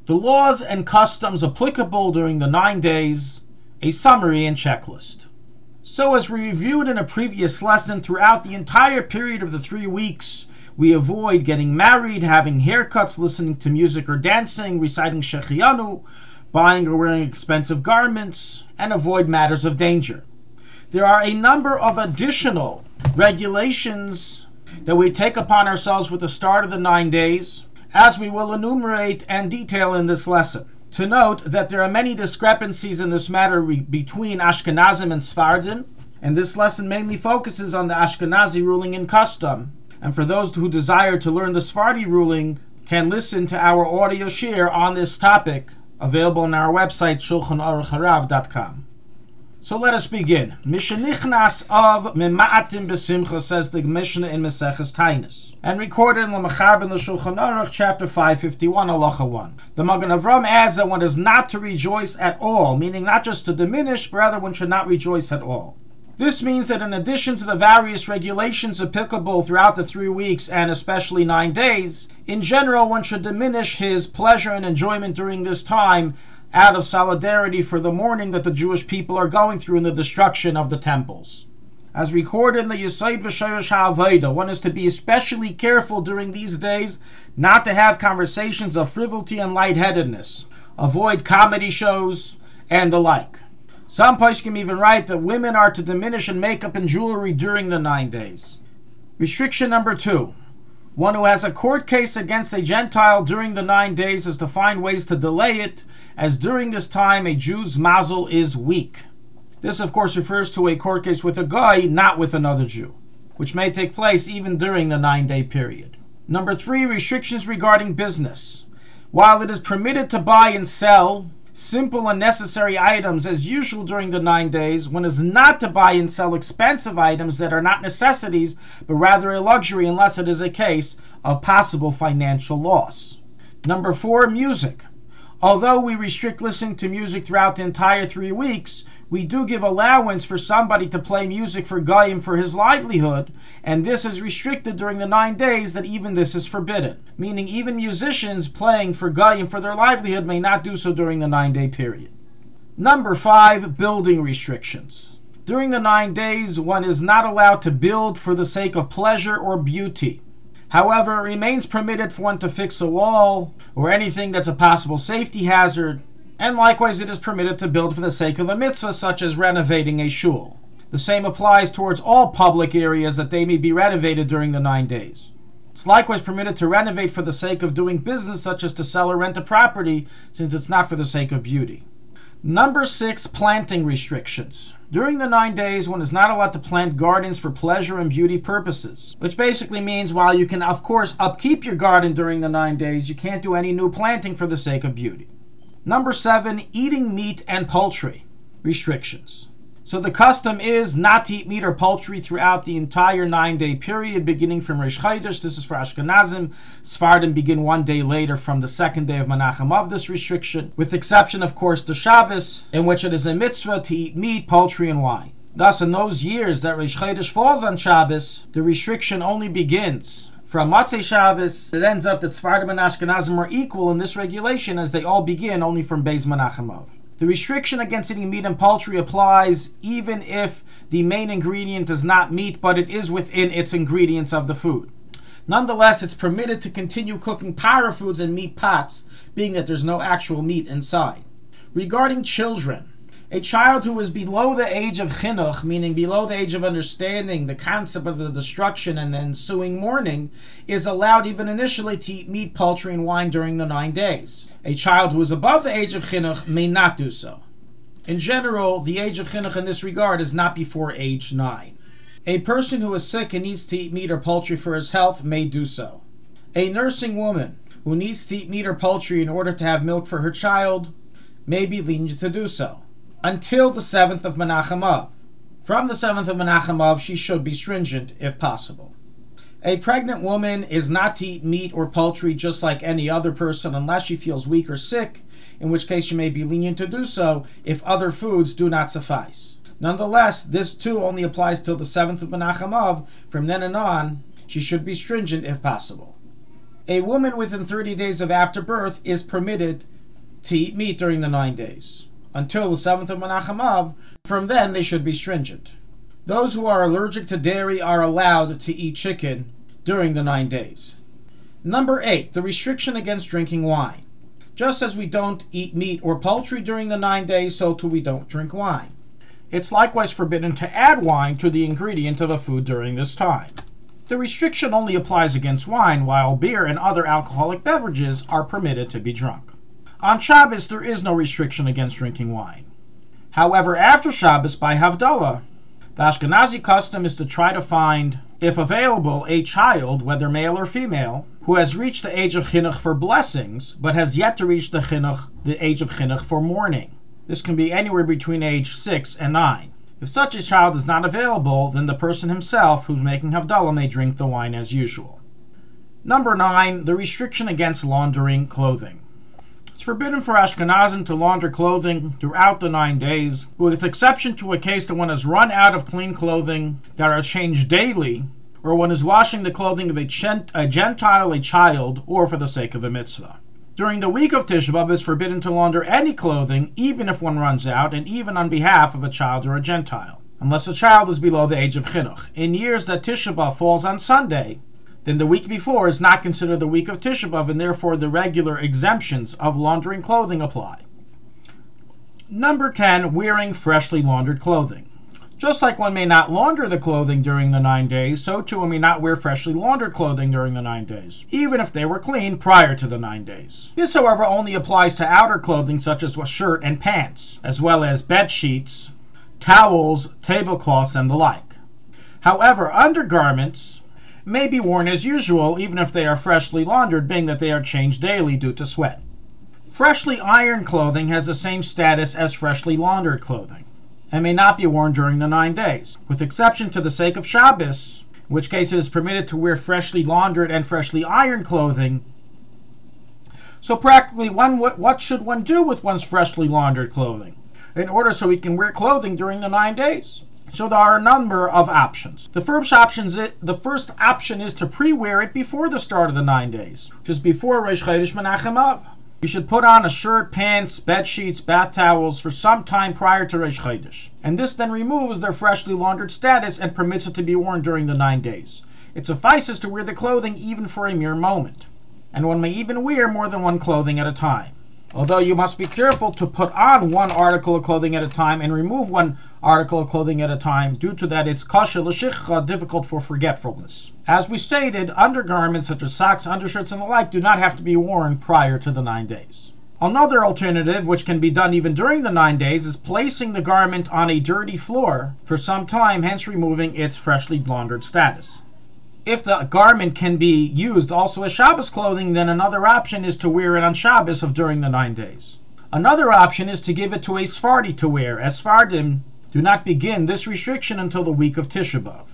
The laws and customs applicable during the 9 days, a summary and checklist. So as we reviewed in a previous lesson, throughout the entire period of the 3 weeks, we avoid getting married, having haircuts, listening to music or dancing, reciting Shechianu, buying or wearing expensive garments, and avoid matters of danger. There are a number of additional regulations that we take upon ourselves with the start of the 9 days, as we will enumerate and detail in this lesson. To note that there are many discrepancies in this matter between Ashkenazim and Sfardim, and this lesson mainly focuses on the Ashkenazi ruling and custom. And for those who desire to learn the Sephardi ruling, can listen to our audio share on this topic, available on our website, shulchanaruchharav.com. So let us begin. Mishenichnas of Mema'atim B'Simcha, says the Mishnah in Maseches Taanis, and recorded in L'Machar ben L'Shulchan Aruch, chapter 551, halacha 1. The Magen Avram adds that one is not to rejoice at all, meaning not just to diminish, but rather one should not rejoice at all. This means that in addition to the various regulations applicable throughout the 3 weeks and especially 9 days, in general one should diminish his pleasure and enjoyment during this time out of solidarity for the mourning that the Jewish people are going through in the destruction of the temples. As recorded in the Yesod V'Shorosh HaAvodah, one is to be especially careful during these days not to have conversations of frivolity and lightheadedness, avoid comedy shows, and the like. Some poskim even write that women are to diminish in makeup and jewelry during the 9 days. Restriction number 2. One who has a court case against a Gentile during the 9 days is to find ways to delay it, as during this time a Jew's mazel is weak. This of course refers to a court case with a guy, not with another Jew, which may take place even during the 9-day period. Number 3, restrictions regarding business. While it is permitted to buy and sell simple and necessary items as usual during the 9 days, one is not to buy and sell expensive items that are not necessities, but rather a luxury unless it is a case of possible financial loss. Number 4, music. Although we restrict listening to music throughout the entire 3 weeks, we do give allowance for somebody to play music for Goyim for his livelihood, and this is restricted during the 9 days, that even this is forbidden. Meaning even musicians playing for Goyim for their livelihood may not do so during the 9-day period. Number 5, building restrictions. During the 9 days, one is not allowed to build for the sake of pleasure or beauty. However, it remains permitted for one to fix a wall or anything that's a possible safety hazard, and likewise it is permitted to build for the sake of a mitzvah, such as renovating a shul. The same applies towards all public areas that they may be renovated during the 9 days. It's likewise permitted to renovate for the sake of doing business, such as to sell or rent a property, since it's not for the sake of beauty. Number 6, planting restrictions. During the 9 days, one is not allowed to plant gardens for pleasure and beauty purposes, which basically means while you can, of course, upkeep your garden during the 9 days, you can't do any new planting for the sake of beauty. Number 7, eating meat and poultry restrictions. So the custom is not to eat meat or poultry throughout the entire 9-day period, beginning from Rosh Chodesh. This is for Ashkenazim. Sephardim begin 1 day later from the 2nd day of Menachem of this restriction, with exception, of course, to Shabbos, in which it is a mitzvah to eat meat, poultry, and wine. Thus, in those years that Rosh Chodesh falls on Shabbos, the restriction only begins from Motzei Shabbos. It ends up that Sephardim and Ashkenazim are equal in this regulation, as they all begin only from Beis Menachem of. The restriction against eating meat and poultry applies even if the main ingredient is not meat, but it is within its ingredients of the food. Nonetheless, it's permitted to continue cooking para foods in meat pots, being that there's no actual meat inside. Regarding children, a child who is below the age of chinuch, meaning below the age of understanding the concept of the destruction and the ensuing mourning, is allowed even initially to eat meat, poultry, and wine during the 9 days. A child who is above the age of chinuch may not do so. In general, the age of chinuch in this regard is not before age 9. A person who is sick and needs to eat meat or poultry for his health may do so. A nursing woman who needs to eat meat or poultry in order to have milk for her child may be lenient to do so, until the 7th of Menachem Av. From the 7th of Menachem Av, she should be stringent if possible. A pregnant woman is not to eat meat or poultry just like any other person unless she feels weak or sick, in which case she may be lenient to do so if other foods do not suffice. Nonetheless, this too only applies till the 7th of Menachem Av. From then on, she should be stringent if possible. A woman within 30 days of afterbirth is permitted to eat meat during the 9 days, until the 7th of Menachem Av. From then, they should be stringent. Those who are allergic to dairy are allowed to eat chicken during the 9 days. Number 8, the restriction against drinking wine. Just as we don't eat meat or poultry during the 9 days, so too we don't drink wine. It's likewise forbidden to add wine to the ingredient of a food during this time. The restriction only applies against wine, while beer and other alcoholic beverages are permitted to be drunk. On Shabbos, there is no restriction against drinking wine. However, after Shabbos, by Havdalah, the Ashkenazi custom is to try to find, if available, a child, whether male or female, who has reached the age of chinuch for blessings, but has yet to reach the age of chinuch for mourning. This can be anywhere between age 6 and 9. If such a child is not available, then the person himself who's making Havdalah may drink the wine as usual. Number 9, the restriction against laundering clothing. It's forbidden for Ashkenazim to launder clothing throughout the 9 days, with exception to a case that one has run out of clean clothing that are changed daily, or one is washing the clothing of a Gentile, a child, or for the sake of a mitzvah. During the week of Tisha B'Av, it's forbidden to launder any clothing, even if one runs out, and even on behalf of a child or a Gentile, unless the child is below the age of chinuch. In years that Tisha B'Av falls on Sunday, then the week before is not considered the week of Tisha B'Av, and therefore the regular exemptions of laundering clothing apply. Number 10, wearing freshly laundered clothing. Just like one may not launder the clothing during the 9 days, so too one may not wear freshly laundered clothing during the 9 days, even if they were clean prior to the 9 days. This, however, only applies to outer clothing such as a shirt and pants, as well as bed sheets, towels, tablecloths, and the like. However, undergarments may be worn as usual, even if they are freshly laundered, being that they are changed daily due to sweat. Freshly ironed clothing has the same status as freshly laundered clothing, and may not be worn during the 9 days, with exception to the sake of Shabbos, in which case it is permitted to wear freshly laundered and freshly ironed clothing. So practically, what should one do with one's freshly laundered clothing in order so he can wear clothing during the 9 days? So there are a number of options. The first option is to pre-wear it before the start of the 9 days, which is before Rosh Chodesh Menachem Av. You should put on a shirt, pants, bed sheets, bath towels for some time prior to Rosh Chodesh, and this then removes their freshly laundered status and permits it to be worn during the 9 days. It suffices to wear the clothing even for a mere moment, and one may even wear more than one clothing at a time. Although you must be careful to put on one article of clothing at a time and remove one article of clothing at a time, due to that it's kasha l'shichcha, difficult for forgetfulness. As we stated, undergarments such as socks, undershirts, and the like do not have to be worn prior to the 9 days. Another alternative, which can be done even during the 9 days, is placing the garment on a dirty floor for some time, hence removing its freshly laundered status. If the garment can be used also as Shabbos clothing, then another option is to wear it on Shabbos during the 9 days. Another option is to give it to a Sephardi to wear, as Sephardim do not begin this restriction until the week of Tisha B'Av.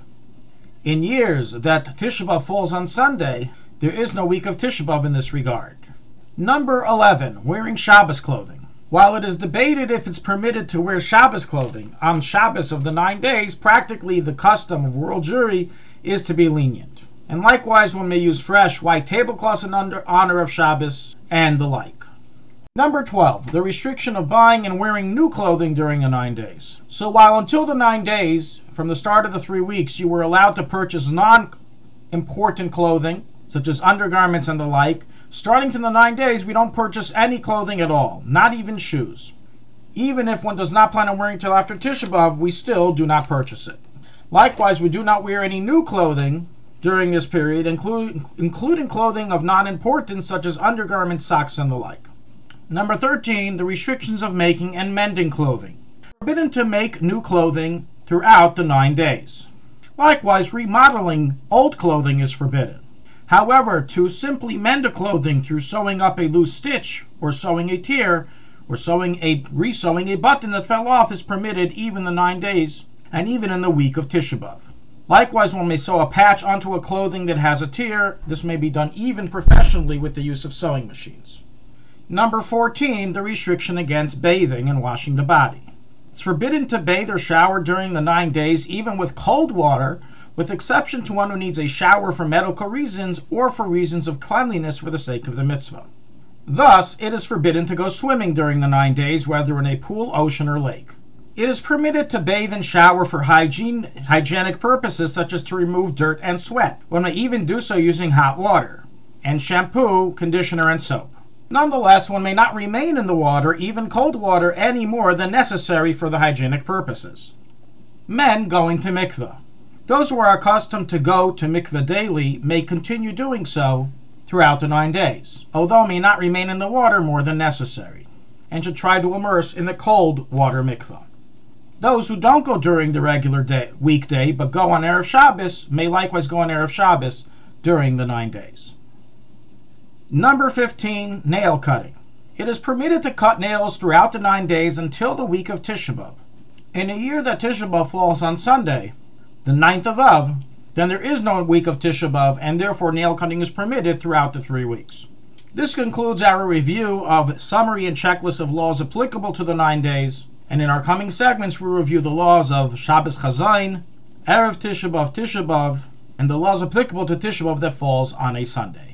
In years that Tisha B'Av falls on Sunday, there is no week of Tisha B'Av in this regard. Number 11, wearing Shabbos clothing. While it is debated if it's permitted to wear Shabbos clothing on Shabbos of the 9 days, practically the custom of world Jewry is to be lenient. And likewise, one may use fresh white tablecloths in honor of Shabbos and the like. Number 12, the restriction of buying and wearing new clothing during the 9 days. So while until the 9 days, from the start of the 3 weeks, you were allowed to purchase non-important clothing, such as undergarments and the like, starting from the 9 days, we don't purchase any clothing at all, not even shoes. Even if one does not plan on wearing till after Tisha B'Av, we still do not purchase it. Likewise, we do not wear any new clothing during this period, including clothing of non-importance such as undergarments, socks, and the like. Number 13, the restrictions of making and mending clothing. Forbidden to make new clothing throughout the 9 days. Likewise, remodeling old clothing is forbidden. However, to simply mend a clothing through sewing up a loose stitch, or sewing a tear, or resewing a button that fell off is permitted even the 9 days, and even in the week of Tisha B'Av. Likewise, one may sew a patch onto a clothing that has a tear. This may be done even professionally with the use of sewing machines. Number 14, the restriction against bathing and washing the body. It's forbidden to bathe or shower during the 9 days, even with cold water, with exception to one who needs a shower for medical reasons or for reasons of cleanliness for the sake of the mitzvah. Thus, it is forbidden to go swimming during the 9 days, whether in a pool, ocean, or lake. It is permitted to bathe and shower for hygienic purposes, such as to remove dirt and sweat. One may even do so using hot water, and shampoo, conditioner, and soap. Nonetheless, one may not remain in the water, even cold water, any more than necessary for the hygienic purposes. Men going to mikveh. Those who are accustomed to go to mikveh daily may continue doing so throughout the 9 days, although may not remain in the water more than necessary, and should try to immerse in the cold water mikveh. Those who don't go during the regular weekday, but go on Erev Shabbos, may likewise go on Erev Shabbos during the 9 days. Number 15, nail cutting. It is permitted to cut nails throughout the 9 days until the week of Tisha B'Av. In a year that Tisha B'Av falls on Sunday, the 9th of Av, then there is no week of Tisha B'Av, and therefore nail cutting is permitted throughout the 3 weeks. This concludes our review of summary and checklist of laws applicable to the 9 days. And in our coming segments, we'll review the laws of Shabbos Chazayin, Erev Tisha B'Av, and the laws applicable to Tisha B'Av that falls on a Sunday.